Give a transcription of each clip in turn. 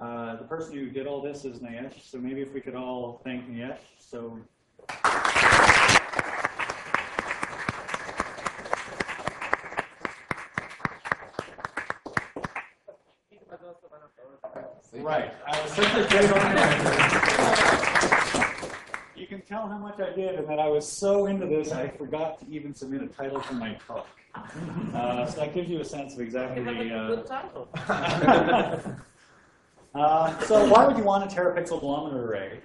The person who did all this is Nayesh, so maybe if we could all thank Nayesh. So. Right. I was such a great organizer. You can tell how much I did, and that I was so into this, I forgot to even submit a title for my talk. So that gives you a sense of exactly the... Good title. So why would you want a terapixel bolometer array?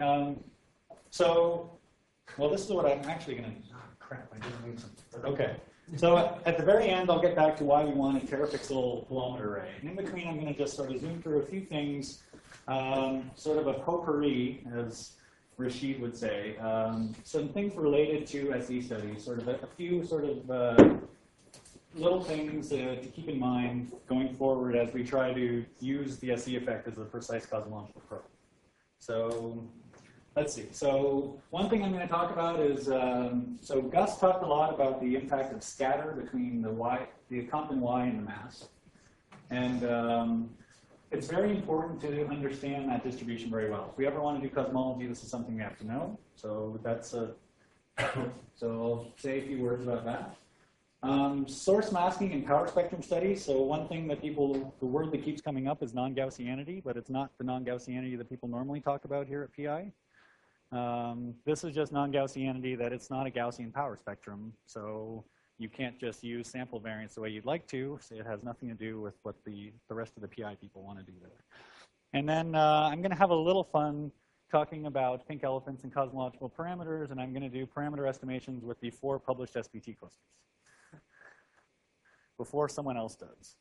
Well, this is what I'm actually going to... Oh, crap, I didn't move something. Okay. So at the very end, I'll get back to why we want a terapixel bolometer array. In between, I'm going to just sort of zoom through a few things, sort of a potpourri, as Rashid would say. Some things related to SE studies, sort of a few sort of little things to keep in mind going forward as we try to use the SE effect as a precise cosmological probe. So let's see. So one thing I'm going to talk about is, so Gus talked a lot about the impact of scatter between the Compton Y and the mass. And it's very important to understand that distribution very well. If we ever want to do cosmology, this is something we have to know. So that's so I'll say a few words about that. Source masking and power spectrum studies. So one thing that the word that keeps coming up is non-Gaussianity, but it's not the non-Gaussianity that people normally talk about here at PI. This is just non-Gaussianity, that it's not a Gaussian power spectrum, so you can't just use sample variance the way you'd like to. So it has nothing to do with what the rest of the PI people want to do there. And then I'm going to have a little fun talking about pink elephants and cosmological parameters, and I'm going to do parameter estimations with the 4 published SPT clusters before someone else does.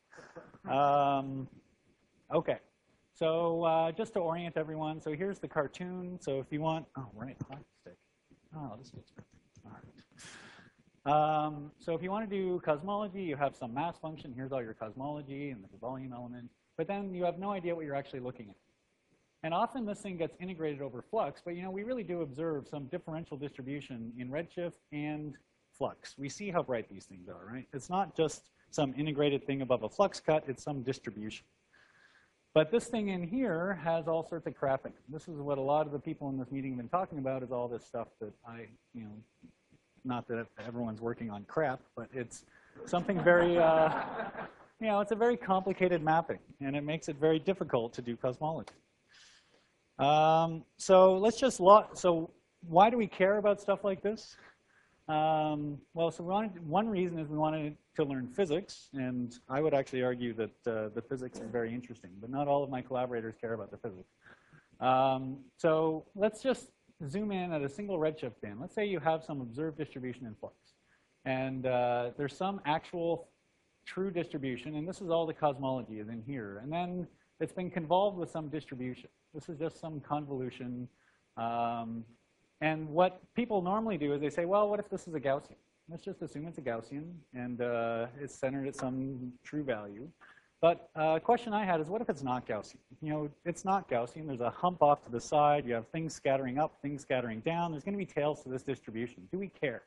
Okay. So just to orient everyone, so here's the cartoon. So if you want, oh, right, hockey stick. Oh, this looks good. All right. So if you want to do cosmology, you have some mass function. Here's all your cosmology and the volume element. But then you have no idea what you're actually looking at. And often this thing gets integrated over flux, but we really do observe some differential distribution in redshift and flux. We see how bright these things are, right? It's not just some integrated thing above a flux cut, it's some distribution. But this thing in here has all sorts of crap in it. This is what a lot of the people in this meeting have been talking about, is all this stuff that not that everyone's working on crap, but it's something very, it's a very complicated mapping, and it makes it very difficult to do cosmology. So let's just, so why do we care about stuff like this? Well, so one reason is we wanted to learn physics, and I would actually argue that the physics is very interesting, but not all of my collaborators care about the physics. So let's just zoom in at a single redshift band. Let's say you have some observed distribution in flux, and there's some actual true distribution, and this is all the cosmology is in here, and then it's been convolved with some distribution. This is just some convolution. And what people normally do is they say, well, what if this is a Gaussian? Let's just assume it's a Gaussian, and it's centered at some true value. But a question I had is, what if it's not Gaussian? It's not Gaussian. There's a hump off to the side. You have things scattering up, things scattering down. There's going to be tails to this distribution. Do we care?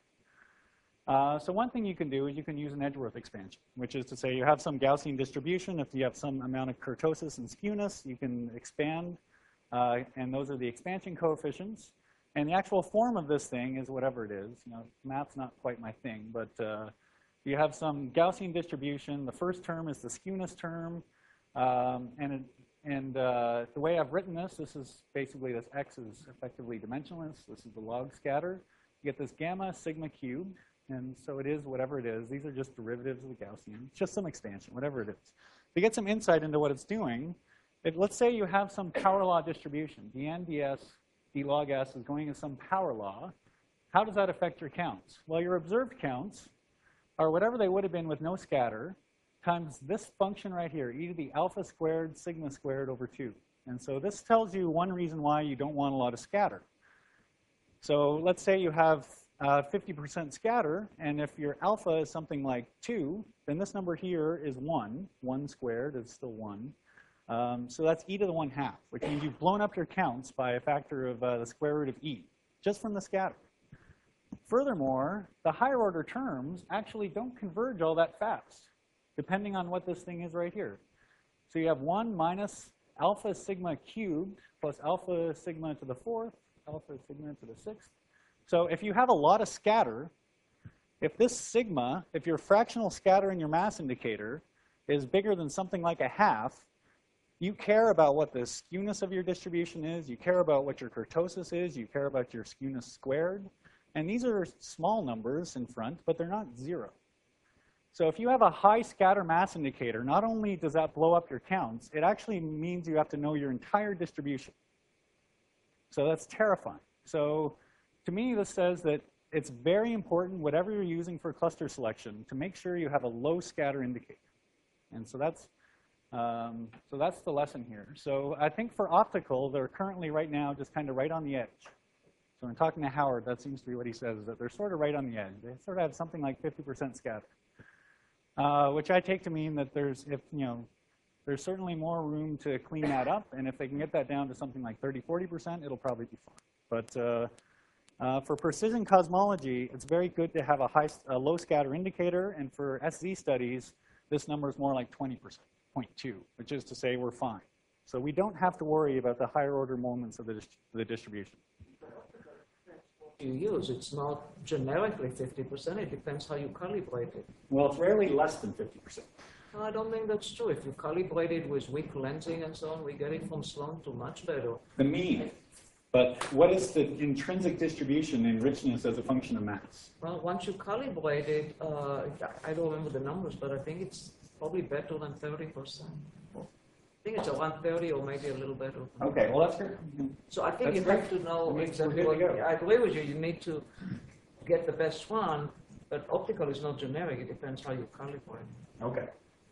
So one thing you can do is you can use an Edgeworth expansion, which is to say you have some Gaussian distribution. If you have some amount of kurtosis and skewness, you can expand, and those are the expansion coefficients. And the actual form of this thing is whatever it is. Math's not quite my thing, but you have some Gaussian distribution. The first term is the skewness term, and the way I've written this is basically this x is effectively dimensionless. This is the log scatter. You get this gamma sigma cubed, and so it is whatever it is. These are just derivatives of the Gaussian. It's just some expansion, whatever it is. To get some insight into what it's doing, let's say you have some power law distribution, dn ds d log s is going in some power law. How does that affect your counts? Well, your observed counts are whatever they would have been with no scatter times this function right here, e to the alpha squared sigma squared over 2. And so this tells you one reason why you don't want a lot of scatter. So let's say you have 50% scatter, and if your alpha is something like 2, then this number here is 1. 1 squared is still 1. So that's e to the 1/2, which means you've blown up your counts by a factor of the square root of e, just from the scatter. Furthermore, the higher order terms actually don't converge all that fast, depending on what this thing is right here. So you have 1 minus alpha sigma cubed plus alpha sigma to the 4th, alpha sigma to the 6th. So if you have a lot of scatter, if this sigma, if your fractional scatter in your mass indicator is bigger than something like a half, you care about what the skewness of your distribution is, you care about what your kurtosis is, you care about your skewness squared. And these are small numbers in front, but they're not 0. So if you have a high scatter mass indicator, not only does that blow up your counts, it actually means you have to know your entire distribution. So that's terrifying. So to me, this says that it's very important, whatever you're using for cluster selection, to make sure you have a low scatter indicator. And so that's the lesson here. So I think for optical, they're currently right now just kind of right on the edge. So when talking to Howard, that seems to be what he says, is that they're sort of right on the edge. They sort of have something like 50% scatter. Which I take to mean that there's certainly more room to clean that up, and if they can get that down to something like 30–40%, it'll probably be fine. But for precision cosmology, it's very good to have a low scatter indicator, and for SZ studies, this number is more like 20%, 0.2, which is to say we're fine. So we don't have to worry about the higher order moments of the distribution. You use, it's not generically 50%, it depends how you calibrate it. Well, it's rarely less than 50%. No, I don't think that's true. If you calibrate it with weak lensing and so on, we get it from Sloan to much better. The mean. But what is the intrinsic distribution in richness as a function of mass? Well, once you calibrate it, I don't remember the numbers, but I think it's probably better than 30%. I think it's around 30 or maybe a little better. Okay, well, that's good. So I think you have to know exactly what, I agree with you. You need to get the best one, but optical is not generic. It depends how you calibrate. Okay.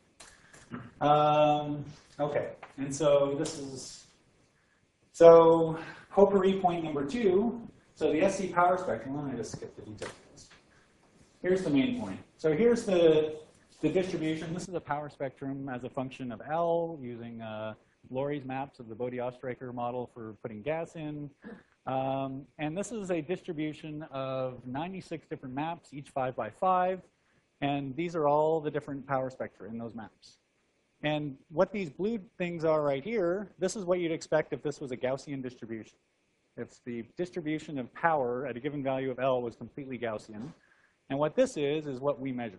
Okay, and so this is, so potpourri point number 2. So the SC power spectrum, let me just skip the details. Here's the main point. So here's the distribution. This is a power spectrum as a function of L using Laurie's maps of the Bode-Oestreicher model for putting gas in. And this is a distribution of 96 different maps, each 5 by 5. And these are all the different power spectra in those maps. And what these blue things are right here, this is what you'd expect if this was a Gaussian distribution. If the distribution of power at a given value of L was completely Gaussian. And what this is what we measure.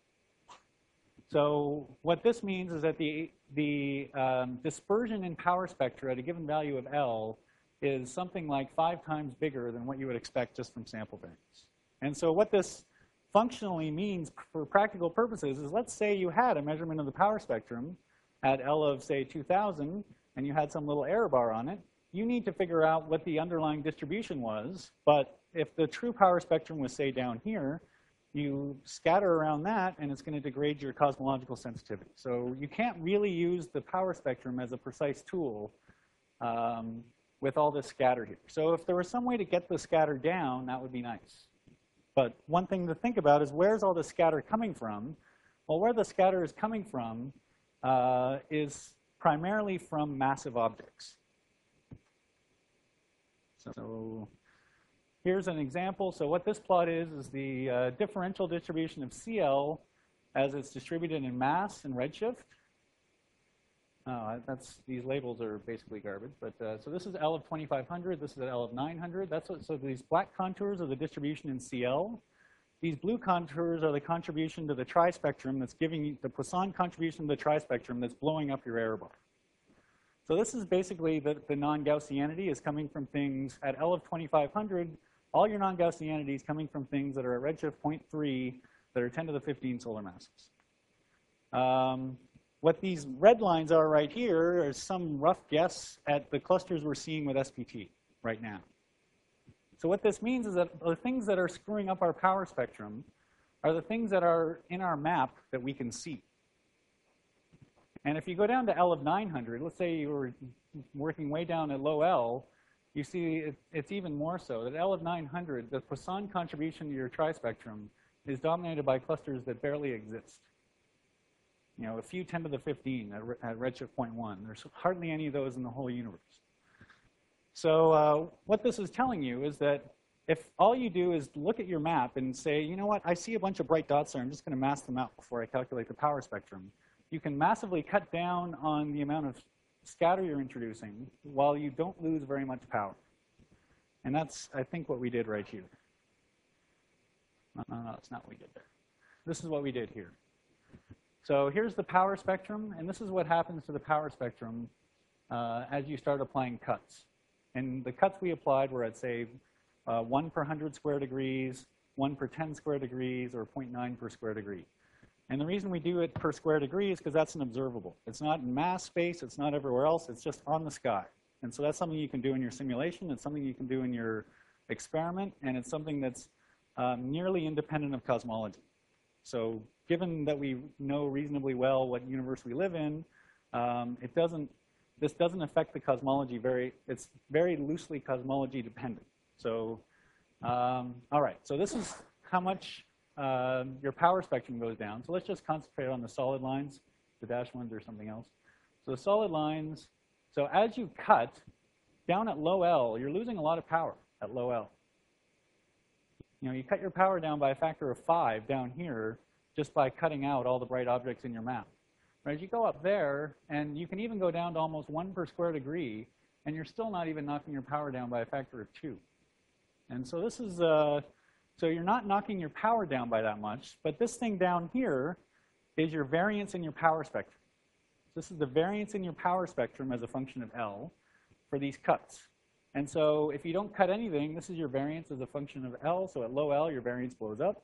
So what this means is that the dispersion in power spectra at a given value of L is something like 5 times bigger than what you would expect just from sample banks. And so what this functionally means for practical purposes is, let's say you had a measurement of the power spectrum at L of, say, 2000, and you had some little error bar on it. You need to figure out what the underlying distribution was. But if the true power spectrum was, say, down here, you scatter around that, and it's going to degrade your cosmological sensitivity. So you can't really use the power spectrum as a precise tool with all this scatter here. So if there was some way to get the scatter down, that would be nice. But one thing to think about is, where's all the scatter coming from? Well, where the scatter is coming from is primarily from massive objects. So here's an example. So what this plot is the differential distribution of CL as it's distributed in mass and redshift. These labels are basically garbage. But so this is L of 2500. This is L of 900. So these black contours are the distribution in CL. These blue contours are the contribution to the trispectrum that's giving you the Poisson contribution to the trispectrum that's blowing up your error bar. So this is basically the non-Gaussianity is coming from things at L of 2500. All your non-Gaussianity is coming from things that are at redshift 0.3 that are 10 to the 15 solar masses. What these red lines are right here is some rough guess at the clusters we're seeing with SPT right now. So what this means is that the things that are screwing up our power spectrum are the things that are in our map that we can see. And if you go down to L of 900, let's say you were working way down at low L, you see it's even more so. At L of 900, the Poisson contribution to your trispectrum is dominated by clusters that barely exist. You know, a few 10 to the 15 at redshift 0.1. There's hardly any of those in the whole universe. So what this is telling you is that if all you do is look at your map and say, you know what, I see a bunch of bright dots there, I'm just going to mask them out before I calculate the power spectrum, you can massively cut down on the amount of scatter you're introducing while you don't lose very much power. And that's, I think, what we did right here. No, that's not what we did there. This is what we did here. So here's the power spectrum, and this is what happens to the power spectrum as you start applying cuts. And the cuts we applied were at, say, 1 per 100 square degrees, 1 per 10 square degrees, or 0.9 per square degree. And the reason we do it per square degree is because that's an observable. It's not in mass space. It's not everywhere else. It's just on the sky. And so that's something you can do in your simulation. It's something you can do in your experiment. And it's something that's nearly independent of cosmology. So given that we know reasonably well what universe we live in, this doesn't affect the cosmology it's very loosely cosmology dependent. So, all right, so this is how much your power spectrum goes down. So let's just concentrate on the solid lines. The dashed ones or something else. So the solid lines, so as you cut, down at low L, you're losing a lot of power at low L. You know, you cut your power down by a factor of 5 down here just by cutting out all the bright objects in your map. Right, you go up there, and you can even go down to almost 1 per square degree, and you're still not even knocking your power down by a factor of 2. And so this is, so you're not knocking your power down by that much, but this thing down here is your variance in your power spectrum. This is the variance in your power spectrum as a function of L for these cuts. And so if you don't cut anything, this is your variance as a function of L. So at low L, your variance blows up.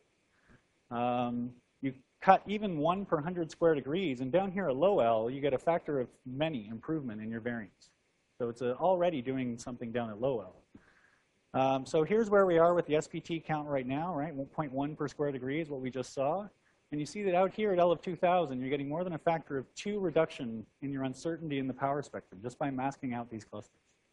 You cut even 1 per 100 square degrees, and down here at low L, you get a factor of many improvement in your variance. So it's already doing something down at low L. So here's where we are with the SPT count right now, right? 1.1 per square degree is what we just saw. And you see that out here at L of 2000, you're getting more than a factor of 2 reduction in your uncertainty in the power spectrum just by masking out these clusters.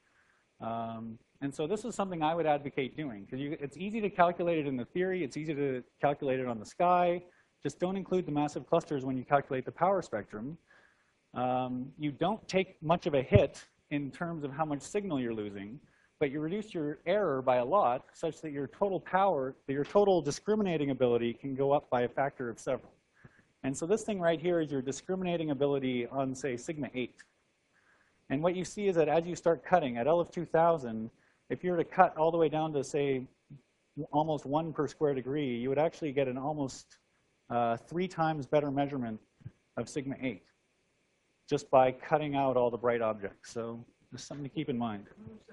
And so this is something I would advocate doing, because it's easy to calculate it in the theory. It's easy to calculate it on the sky. Just don't include the massive clusters when you calculate the power spectrum. You don't take much of a hit in terms of how much signal you're losing, but you reduce your error by a lot such that your total power, your total discriminating ability can go up by a factor of several. And so this thing right here is your discriminating ability on, say, sigma 8. And what you see is that as you start cutting at L of 2000, if you were to cut all the way down to, say, almost 1 per square degree, you would actually get an almost 3 times better measurement of sigma 8 just by cutting out all the bright objects. So just something to keep in mind.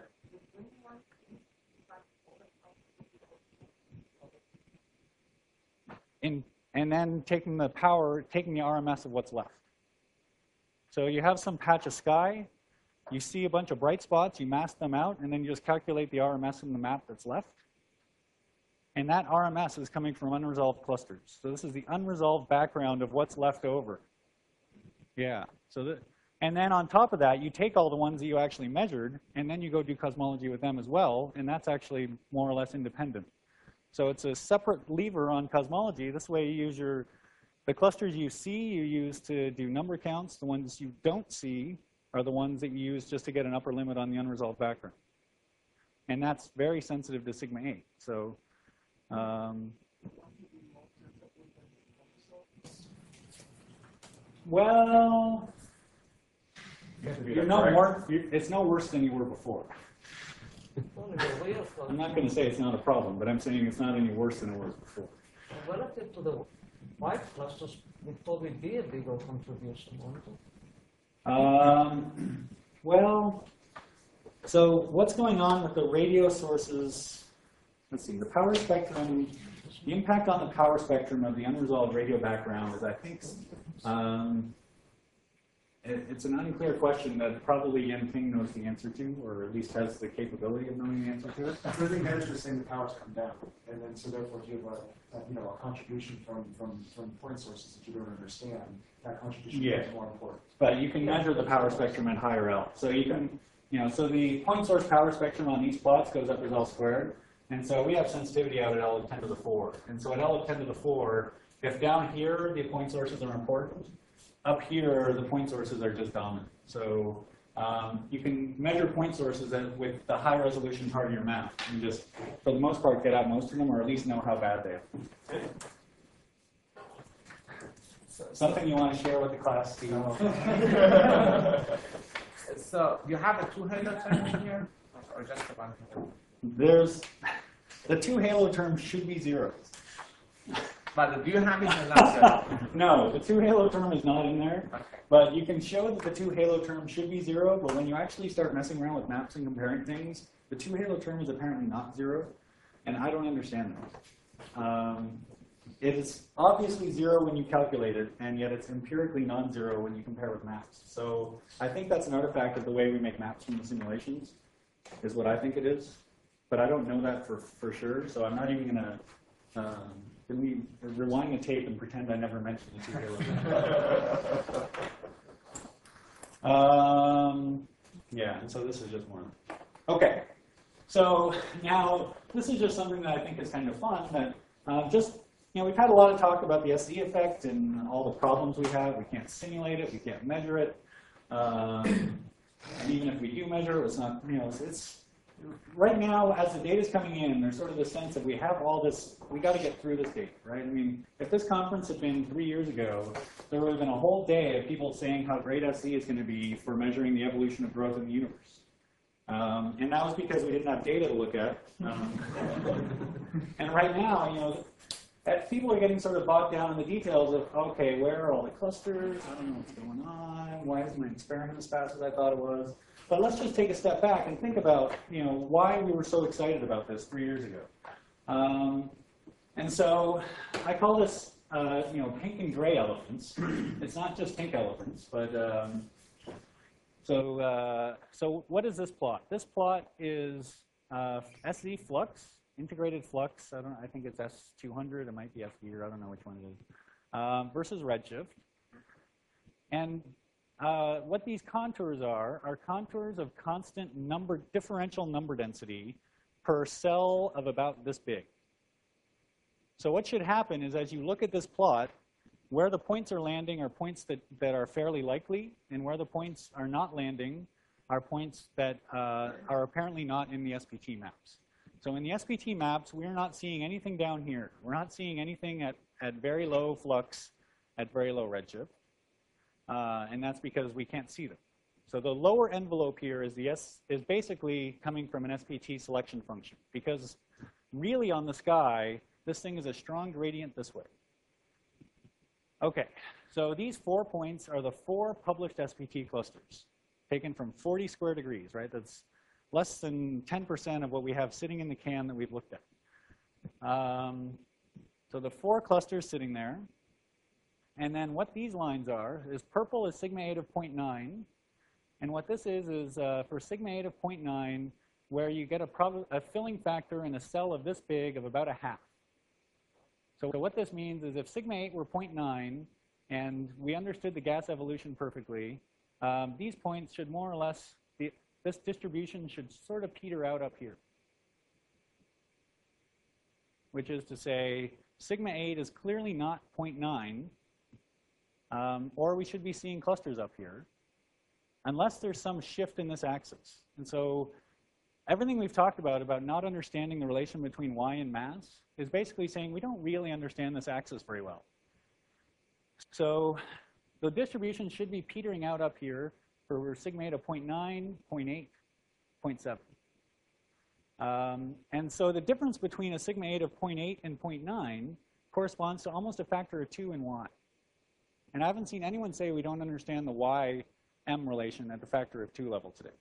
And then taking the power, taking the RMS of what's left. So you have some patch of sky. You see a bunch of bright spots, you mask them out, and then you just calculate the RMS in the map that's left. And that RMS is coming from unresolved clusters. So this is the unresolved background of what's left over. Yeah. And then on top of that, you take all the ones that you actually measured, and then you go do cosmology with them as well, and that's actually more or less independent. So it's a separate lever on cosmology. This way you use the clusters you see, you use to do number counts. The ones you don't see are the ones that you use just to get an upper limit on the unresolved background. And that's very sensitive to sigma 8. So well, you're no more, it's no worse than you were before. I'm not going to say it's not a problem, but I'm saying it's not any worse than it was before. Relative to the white clusters, would probably be a bigger contribution, wouldn't it? Well, so what's going on with the radio sources? Let's see, the power spectrum, the impact on the power spectrum of the unresolved radio background is, I think, it's an unclear question that probably Yan-Ping knows the answer to, or at least has the capability of knowing the answer to it. I think managers saying the powers come down, and then so therefore if you have a contribution from point sources that you don't understand, that contribution is more important. But you can measure the power spectrum at higher L. So you can, so the point source power spectrum on these plots goes up as L squared. And so we have sensitivity out at L of 10 to the 4. And so at L of 10 to the 4, if down here the point sources are important, up here the point sources are just dominant. So you can measure point sources with the high resolution part of your map and just, for the most part, get out most of them, or at least know how bad they are. Something you want to share with the class, Steve? So you have a 2 halo term in here, or just a 1 halo? There's the 2 halo terms should be zeros. But do you have it in another? No, the 2 halo term is not in there. Okay. But you can show that the 2 halo term should be 0, but when you actually start messing around with maps and comparing things, the 2 halo term is apparently not 0, and I don't understand that. It is obviously 0 when you calculate it, and yet it's empirically non-zero when you compare with maps. So I think that's an artifact of the way we make maps from the simulations, is what I think it is. But I don't know that for sure, so I'm not even going to... can we rewind the tape and pretend I never mentioned the 2 halo term? Yeah, and so this is just one. Okay, so now this is just something that I think is kind of fun. That we've had a lot of talk about the SE effect and all the problems we have. We can't simulate it. We can't measure it. And even if we do measure it, it's not. It's right now as the data is coming in. There's sort of the sense that we have all this. We got to get through this data, right? I mean, if this conference had been 3 years ago, there would have been a whole day of people saying how great SE is going to be for measuring the evolution of growth in the universe. And that was because we didn't have data to look at. And right now, people are getting sort of bogged down in the details of, okay, where are all the clusters? I don't know what's going on. Why is my experiment as fast as I thought it was? But let's just take a step back and think about, why we were so excited about this 3 years ago. And so I call this, pink and gray elephants. It's not just pink elephants, but so what is this plot? This plot is SZ flux, integrated flux. I think it's S200. It might be F gear. I don't know which one it is. Versus redshift. And what these contours are contours of constant differential number density per cell of about this big. So what should happen is as you look at this plot, where the points are landing are points that are fairly likely, and where the points are not landing are points that are apparently not in the SPT maps. So in the SPT maps, we're not seeing anything down here. We're not seeing anything at very low flux, at very low redshift. And that's because we can't see them. So the lower envelope here is basically coming from an SPT selection function, because really on the sky, this thing is a strong gradient this way. Okay, so these 4 points are the 4 published SPT clusters taken from 40 square degrees, right? That's less than 10% of what we have sitting in the can that we've looked at. So the 4 clusters sitting there. And then what these lines are is purple is sigma 8 of 0.9. And what this is for sigma 8 of 0.9, where you get a filling factor in a cell of this big of about 1/2. So what this means is if sigma 8 were 0.9 and we understood the gas evolution perfectly, these points should more or less, this distribution should sort of peter out up here. Which is to say, sigma 8 is clearly not 0.9, or we should be seeing clusters up here, unless there's some shift in this axis. And so everything we've talked about not understanding the relation between y and mass, is basically saying we don't really understand this axis very well. So the distribution should be petering out up here for sigma 8 of 0.9, 0.8, 0.7. And so the difference between a sigma 8 of 0.8 and 0.9 corresponds to almost a factor of 2 in y. And I haven't seen anyone say we don't understand the y-m relation at the factor of 2 level today.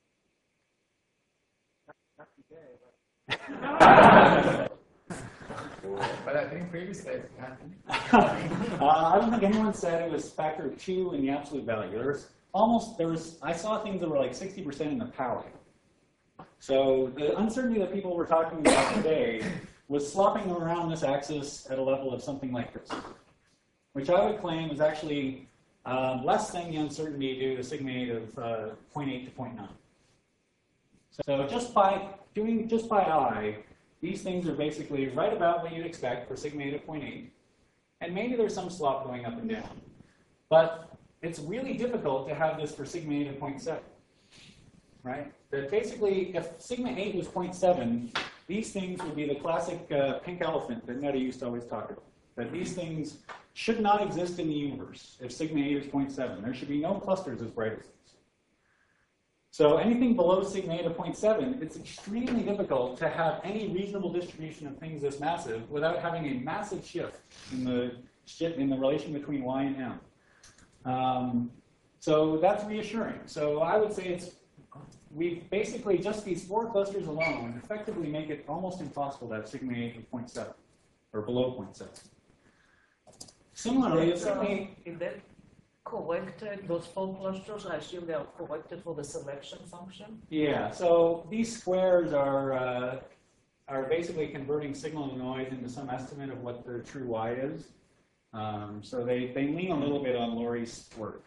But I think previously it happened. I don't think anyone said it was factor of 2 in the absolute value. I saw things that were like 60% in the power. So the uncertainty that people were talking about today was slopping around this axis at a level of something like this, which I would claim is actually less than the uncertainty due to sigma 8 of 0.8 to 0.9. So just by eye, these things are basically right about what you'd expect for sigma 8 of 0.8. And maybe there's some slop going up and down. But it's really difficult to have this for sigma 8 of 0.7. Right? That basically, if sigma 8 was 0.7, these things would be the classic pink elephant that Netta used to always talk about. That these things should not exist in the universe if sigma 8 is 0.7. There should be no clusters as bright as this. So anything below sigma 8 of 0.7, it's extremely difficult to have any reasonable distribution of things this massive without having a massive shift in the relation between y and m. So that's reassuring. So I would say we basically, just these 4 clusters alone effectively make it almost impossible to have sigma 8 of 0.7 or below 0.7. Similarly, if sigma 8, Is that corrected, those 4 clusters, I assume they are corrected for the selection function? yeah, so these squares are basically converting signal to noise into some estimate of what the true y is. So they lean a little bit on Laurie's work.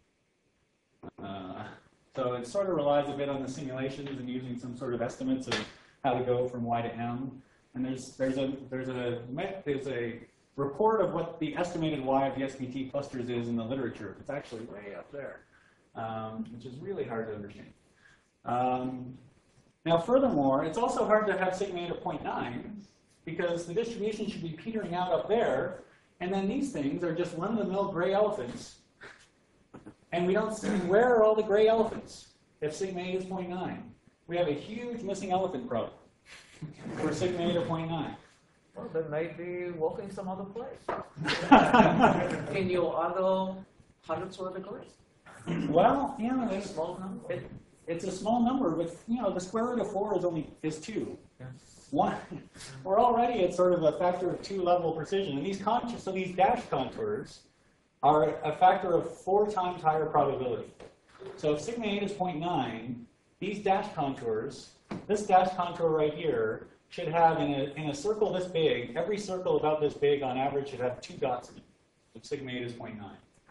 So it sort of relies a bit on the simulations and using some sort of estimates of how to go from y to m. And there's a report of what the estimated y of the SPT clusters is in the literature. It's actually way up there, which is really hard to understand. Now, furthermore, it's also hard to have sigma 8 of 0.9 because the distribution should be petering out up there, and then these things are just run-of-the-mill gray elephants. And we don't see, where are all the gray elephants if sigma 8 is 0.9? We have a huge missing elephant problem for sigma 8 of 0.9. Well, they might be walking some other place. In your other hundreds of degrees. Well, yeah, A small number. it's a small number, but the square root of 4 is 2. Yeah. We're already at sort of a factor of 2 level precision, and these dash contours are a factor of 4 times higher probability. So if sigma 8 is 0.9, these dash contours, this dash contour right here, should have in a circle this big, every circle about this big on average should have 2 dots in it. If sigma 8 is 0.9.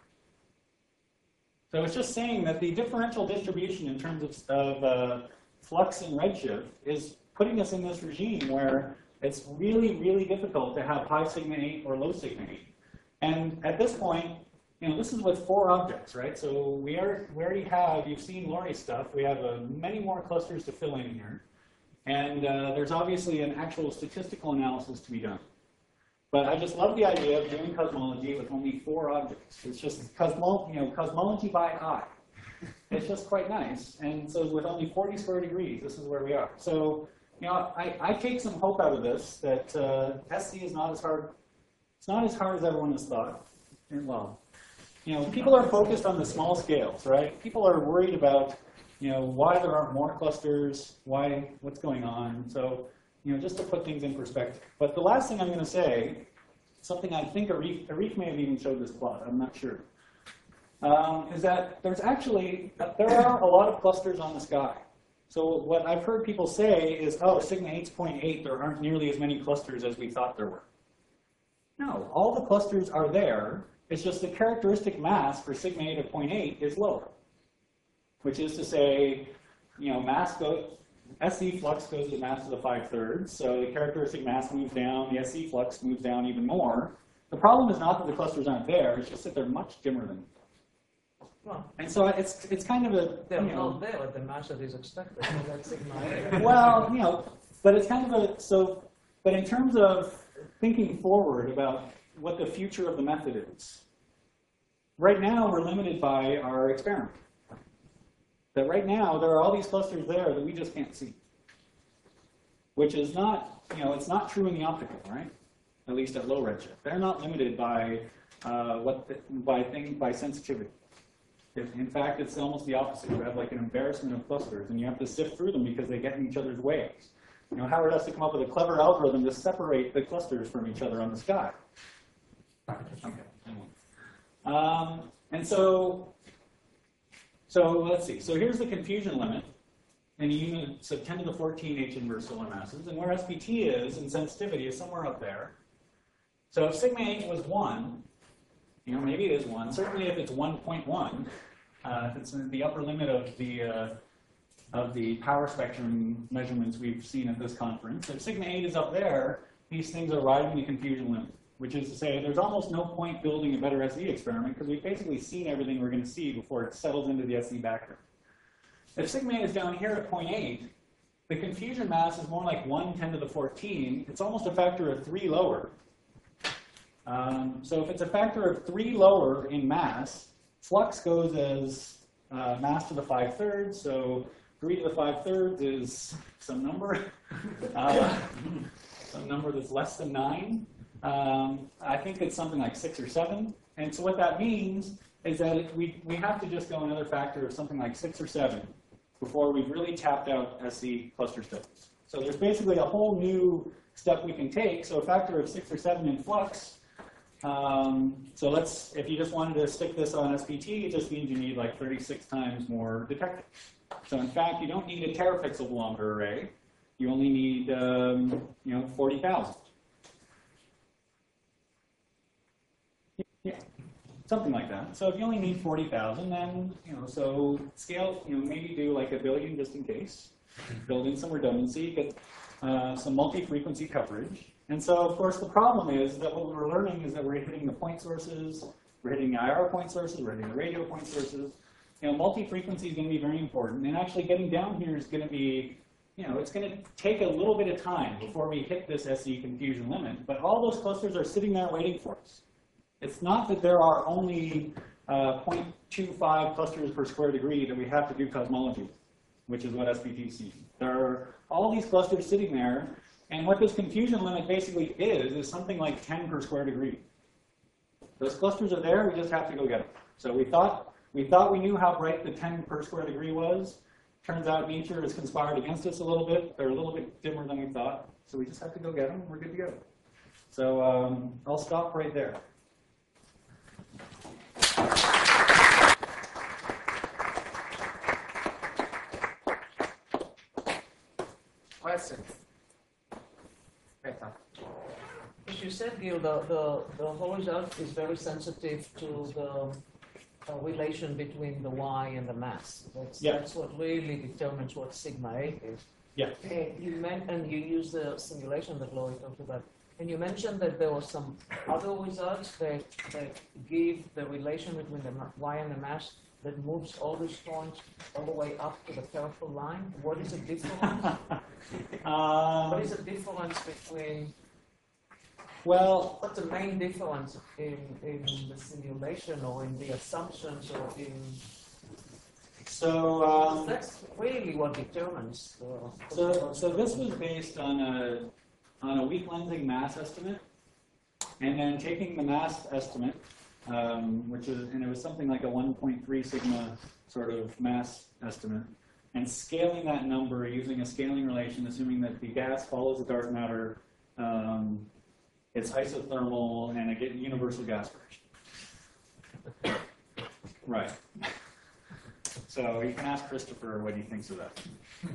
So it's just saying that the differential distribution in terms of flux and redshift is putting us in this regime where it's really, really difficult to have high sigma 8 or low sigma 8. And at this point, this is with 4 objects, right? So we already have, you've seen Laurie's stuff, we have many more clusters to fill in here. And there's obviously an actual statistical analysis to be done. But I just love the idea of doing cosmology with only 4 objects. It's just cosmology by eye. It's just quite nice. And so with only 40 square degrees, this is where we are. So I take some hope out of this that SC is not as hard. It's not as hard as everyone has thought. And well, people are focused on the small scales, right? People are worried about why there aren't more clusters, what's going on. So, just to put things in perspective. But the last thing I'm going to say, something I think Arif may have even showed this plot, I'm not sure, is that there are a lot of clusters on the sky. So what I've heard people say is, oh, sigma 8.8, there aren't nearly as many clusters as we thought there were. No, all the clusters are there. It's just the characteristic mass for sigma 8 of 0.8 is lower. Which is to say, SC flux goes to the mass to the 5/3, so the characteristic mass moves down, the SC flux moves down even more. The problem is not that the clusters aren't there, it's just that they're much dimmer than. Well, and so it's kind of a, they're not there at the mass that is expected. So that's sigma 8. well, but it's kind of but in terms of thinking forward about what the future of the method is, right now we're limited by our experiment. That right now, there are all these clusters there that we just can't see. Which is not, it's not true in the optical, right? At least at low redshift. They're not limited by by sensitivity. In fact, it's almost the opposite. You have like an embarrassment of clusters, and you have to sift through them because they get in each other's ways. Howard has to come up with a clever algorithm to separate the clusters from each other on the sky. Okay. And so let's see. So here's the confusion limit in units of 10 to the 14 H inverse solar masses. And where SPT is in sensitivity is somewhere up there. So if sigma 8 was 1, maybe it is 1. Certainly if it's 1.1, if it's in the upper limit of the power spectrum measurements we've seen at this conference. If sigma 8 is up there, these things are riding the confusion limit. Which is to say, there's almost no point building a better SE experiment because we've basically seen everything we're going to see before it settles into the SE background. If sigma is down here at 0.8, the confusion mass is more like 1 10 to the 14. It's almost a factor of 3 lower. So if it's a factor of 3 lower in mass, flux goes as mass to the 5/3. So 3 to the 5/3 is some number, some number that's less than 9. I think it's something like 6 or 7. And so what that means is that we have to just go another factor of something like 6 or 7 before we've really tapped out SC cluster studies. So there's basically a whole new step we can take. So a factor of 6 or 7 in flux. So if you just wanted to stick this on SPT, it just means you need like 36 times more detectors. So in fact, you don't need a terapixel bolometer array. You only need, 40,000. Yeah, something like that. So if you only need 40,000, then, so scale, maybe do like 1 billion just in case. Build in some redundancy, get some multi-frequency coverage. And so, of course, the problem is that what we're learning is that we're hitting the point sources, we're hitting the IR point sources, we're hitting the radio point sources. Multi-frequency is going to be very important. And actually getting down here is going to be, it's going to take a little bit of time before we hit this SE confusion limit. But all those clusters are sitting there waiting for us. It's not that there are only 0.25 clusters per square degree that we have to do cosmology with, which is what SPT sees. There are all these clusters sitting there. And what this confusion limit basically is something like 10 per square degree. Those clusters are there, we just have to go get them. So we thought we knew how bright the 10 per square degree was. Turns out nature has conspired against us a little bit. They're a little bit dimmer than we thought. So we just have to go get them, we're good to go. So I'll stop right there. Questions? Better. As you said, Gil, the whole result is very sensitive to the relation between the Y and the mass. That's what really determines what sigma 8 is. Yeah. And you use the simulation that Laurie talked about. And you mentioned that there were some other results that give the relation between the Y and the mass that moves all these points all the way up to the peripheral line. What is the difference? What is the difference between? Well, what's the main difference in the simulation or in the assumptions or in? So that's really what determines. So this was based on a weak lensing mass estimate, and then taking the mass estimate, and it was something like a 1.3 sigma sort of mass estimate, and scaling that number using a scaling relation, assuming that the gas follows the dark matter, it's isothermal, and I get universal gas fraction. Right. So you can ask Christopher what he thinks of that.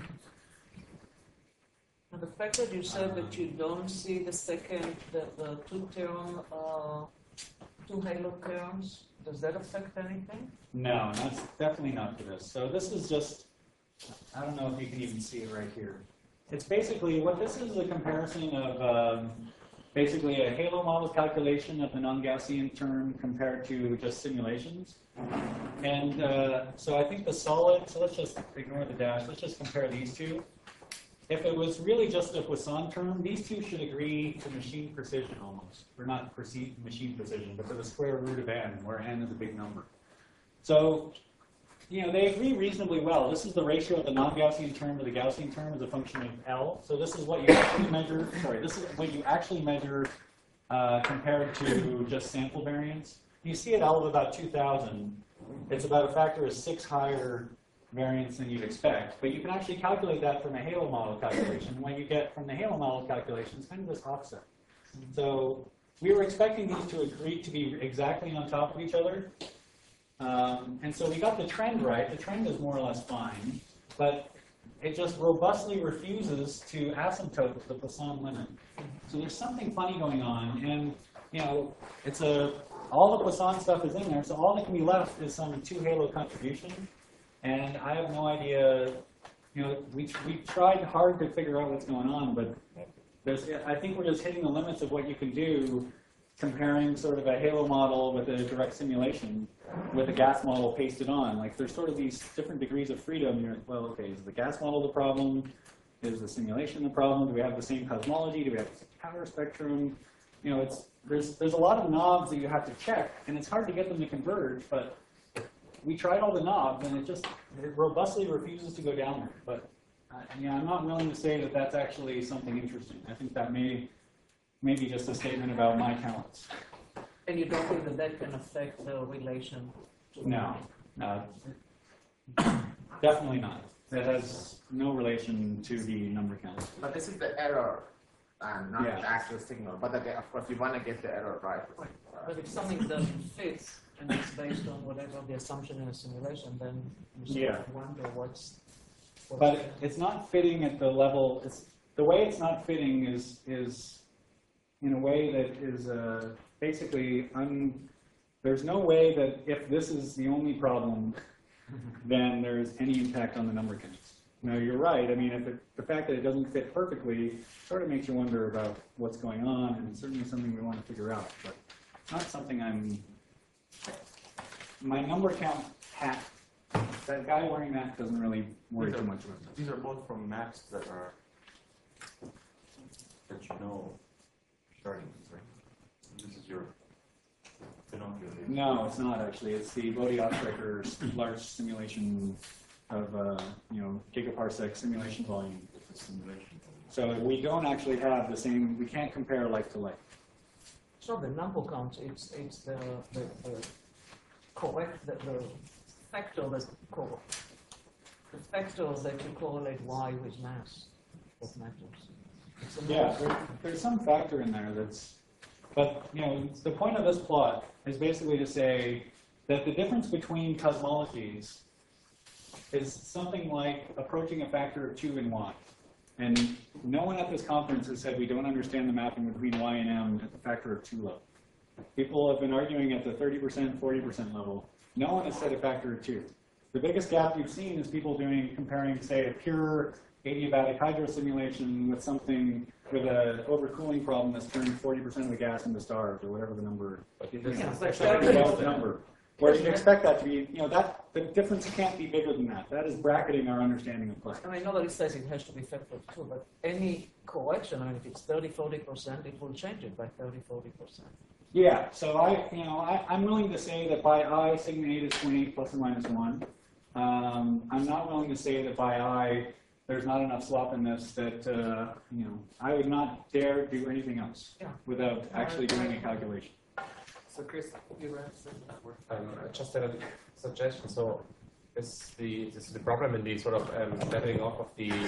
And the fact that you said that you don't see the two-term, two halo terms, does that affect anything? No, that's definitely not for this. So this is just, I don't know if you can even see it right here. It's basically, what this is a comparison of basically a halo model calculation of the non-Gaussian term compared to just simulations. And so I think the solid, so let's just ignore the dash, let's just compare these two. If it was really just a Poisson term, these two should agree to machine precision almost. Or not machine precision, but to the square root of n, where n is a big number. So, they agree reasonably well. This is the ratio of the non-Gaussian term to the Gaussian term as a function of L. So this is what you actually measure, this is what you actually measure compared to just sample variance. You see at L of about 2,000, it's about a factor of 6 higher variance than you'd expect. But you can actually calculate that from a halo model calculation. And what you get from the halo model calculation is kind of this offset. So we were expecting these to agree to be exactly on top of each other. And so we got the trend right. The trend is more or less fine. But it just robustly refuses to asymptote the Poisson limit. So there's something funny going on. And, it's all the Poisson stuff is in there. So all that can be left is some two-halo contribution. And I have no idea, we tried hard to figure out what's going on, but I think we're just hitting the limits of what you can do comparing sort of a halo model with a direct simulation with a gas model pasted on. Like there's sort of these different degrees of freedom. You're like, well, okay, is the gas model the problem? Is the simulation the problem? Do we have the same cosmology? Do we have the same power spectrum? There's a lot of knobs that you have to check, and it's hard to get them to converge, but we tried all the knobs, and it robustly refuses to go down there. But I'm not willing to say that that's actually something interesting. I think that may be just a statement about my talents. And you don't think that can affect the relation? No, definitely not. That has no relation to the number count. But this is the error, and not Yeah. the actual signal. But again, of course, you want to get the error right. But if something doesn't fit, and it's based on whatever the assumption in a simulation, then you sort Yeah. of wonder what's But it's not fitting at the level. The way it's not fitting is in a way that is basically there's no way that if this is the only problem, then there's any impact on the number counts. Now you're right. I mean, the fact that it doesn't fit perfectly sort of makes you wonder about what's going on, and it's certainly something we want to figure out. But not something my number count hat. That guy wearing that doesn't really worry too much about that. These are both from maps that you know starting with, right? This is your binocular. No, it's not actually. It's the Bode-Oestreicher large simulation of gigaparsec simulation volume. It's a simulation. So we don't actually have the same. We can't compare like to like. It's not the number count, it's the correct, the factor that the factors that you correlate y with mass of matters. It's a Yeah, there's some factor in there but the point of this plot is basically to say that the difference between cosmologies is something like approaching a factor of 2 in y. And no one at this conference has said we don't understand the mapping between y and m at the factor of 2 level. People have been arguing at the 30%, 40% level. No one has said a factor of 2. The biggest gap you've seen is people comparing, say, a pure adiabatic hydro simulation with something with an overcooling problem that's turned 40% of the gas into stars, or whatever the number. Number. Where you'd expect that to be, the difference can't be bigger than that. That is bracketing our understanding of clusters. And I know that it says it has to be factor of 2, but any correction, if it's 30, 40%, it will change it by 30, 40%. Yeah, so I'm willing to say that by I, sigma 8 is 0.8 plus or minus 1. I'm not willing to say that by I, there's not enough slop in this that, I would not dare do anything else without actually doing a calculation. So Chris, you were I just had a suggestion. So this is the problem in the sort of leveling off of the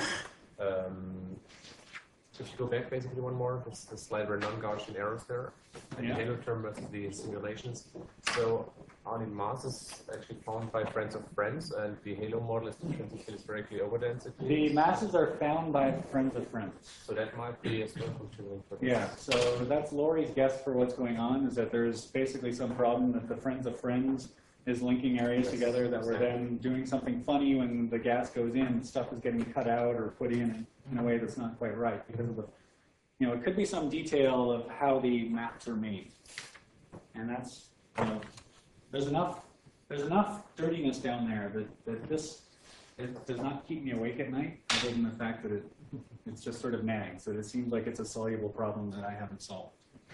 if you go back basically one more, this the slide where non-Gaussian errors there, and the halo term versus the simulations. So are the masses actually found by friends of friends, and the halo model is directly over density? The masses are found by friends of friends. So that might be as well contributing for this. Yeah, so that's Laurie's guess for what's going on, is that there's basically some problem that the friends of friends is linking areas together that we're then doing something funny when the gas goes in, stuff is getting cut out or put in a way that's not quite right because of it could be some detail of how the maps are made. And that's, there's enough dirtiness down there that this does not keep me awake at night, other than the fact that it's just sort of nags, that it seems like it's a soluble problem that I haven't solved.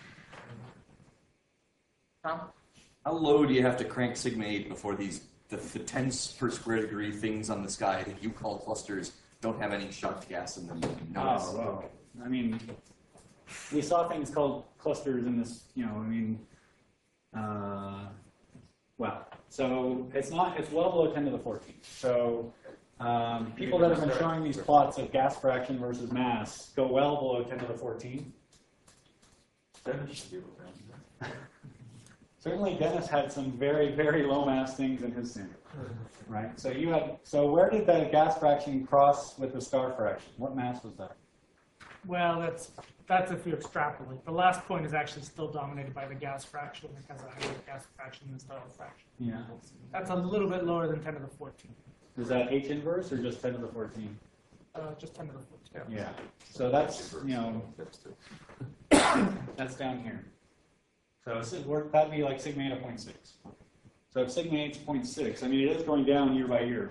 Tom? How low do you have to crank sigma 8 before the 10 per square degree things on the sky that you call clusters don't have any shocked gas in them? Oh, well, I mean, we saw things called clusters in this, well, so it's well below 10 to the 14th. So people that have been showing these plots of gas fraction versus mass go well below 10 to the 14th. Certainly, Dennis had some very, very low mass things in his sample, right? So where did the gas fraction cross with the star fraction? What mass was that? Well, that's if you extrapolate. The last point is actually still dominated by the gas fraction. It has a higher gas fraction than star fraction. Yeah. That's a little bit lower than 10 to the 14. Is that H inverse or just 10 to the 14? Just 10 to the 14. Yeah. So that's, that's down here. So that'd be like sigma 8 of 0.6. So if sigma 8 is 0.6, I mean, it is going down year by year.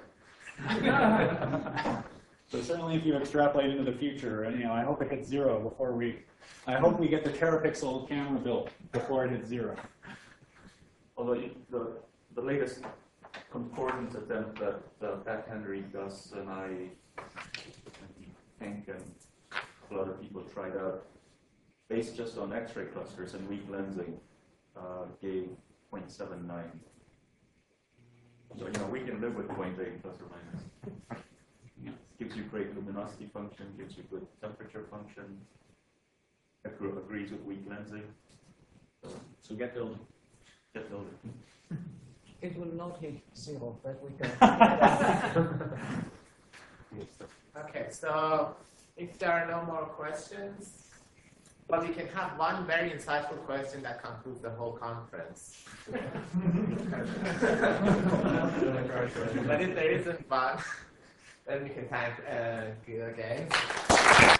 So certainly if you extrapolate into the future, I hope it hits 0 I hope we get the terapixel camera built before it hits 0. Although the latest concordant attempt that Pat Henry, Gus, and I, and Hank, and a lot of people tried out, based just on X-ray clusters and weak lensing, gave 0.79. So, we can live with 0.8 plus or minus. Gives you great luminosity function, gives you good temperature function, agrees with weak lensing. So get building. Get building. It will not hit 0, that we can. Okay, so if there are no more questions, but we can have one very insightful question that concludes the whole conference. But if there isn't one, then we can thank you again.